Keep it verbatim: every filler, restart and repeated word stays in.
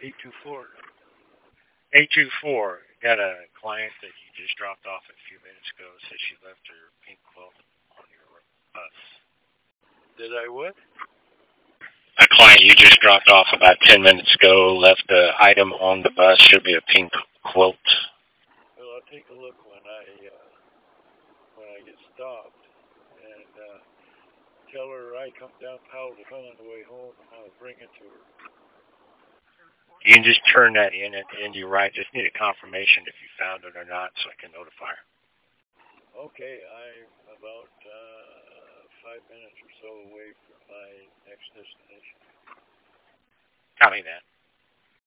eight two four. eight two four, got a client that you just dropped off a few minutes ago. Says she left her pink quilt on your bus. Did I what? A client you just dropped off about ten minutes ago left the item on the bus. Should be a pink quilt. Well, I'll take a look when I uh, when I get stopped, and uh, tell her I come down Powell's Run on the way home, and I'll bring it to her. You can just turn that in at the end. You're right. Just need a confirmation if you found it or not, so I can notify her. Okay, I'm about uh, five minutes or so away from my next destination. Copy that.